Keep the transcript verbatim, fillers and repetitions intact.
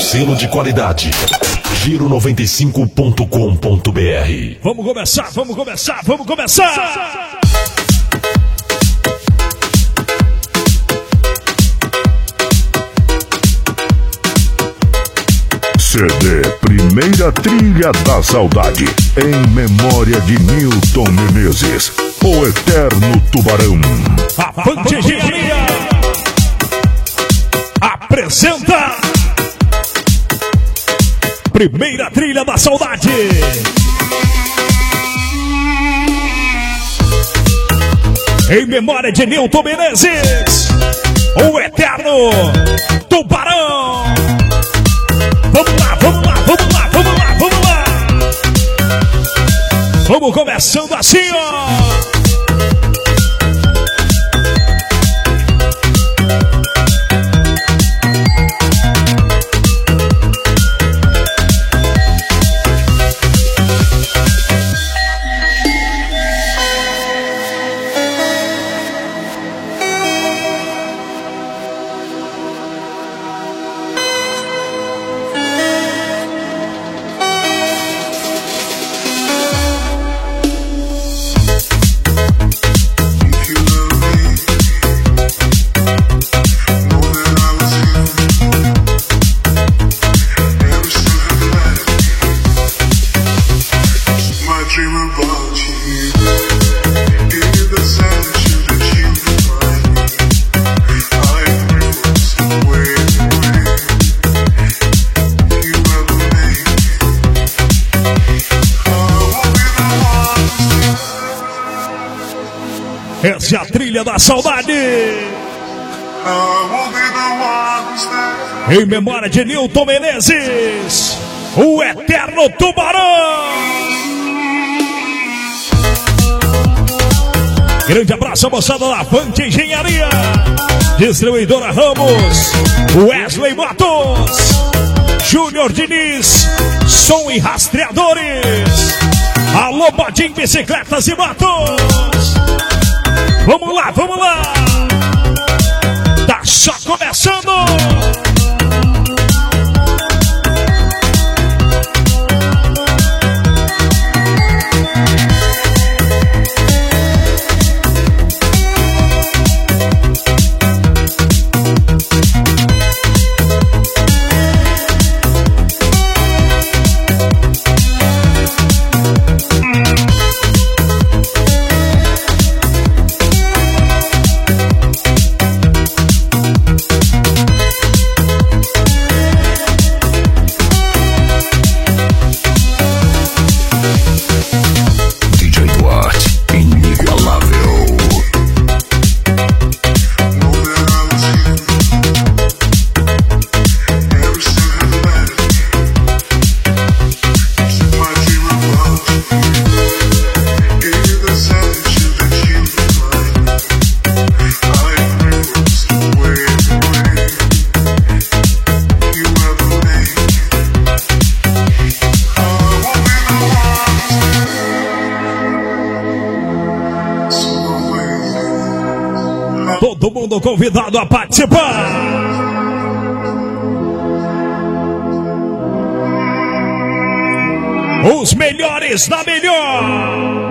selo de qualidade. Giro noventa e cinco ponto com ponto br. Vamos começar, vamos começar, vamos começar! C D Primeira Trilha da Saudade, em memória de Nilton Menezes, o Eterno Tubarão. Avante Engenharia apresenta Primeira Trilha da Saudade. Em memória de Nilton Menezes, o Eterno Tubarão. Vamos lá, vamos lá, vamos lá, vamos lá, vamos lá. Vamos começando assim, ó. Essa é a trilha da saudade. Em memória de Nilton Menezes, o Eterno Tubarão. Grande abraço, moçada da Avante Engenharia, Distribuidora Ramos, Wesley Motos, Júnior Diniz, Som e Rastreadores. Alô, Bodim Bicicletas e Motos. Vamos lá, vamos lá! Tá só começando! Todo mundo convidado a participar. Os melhores da melhor.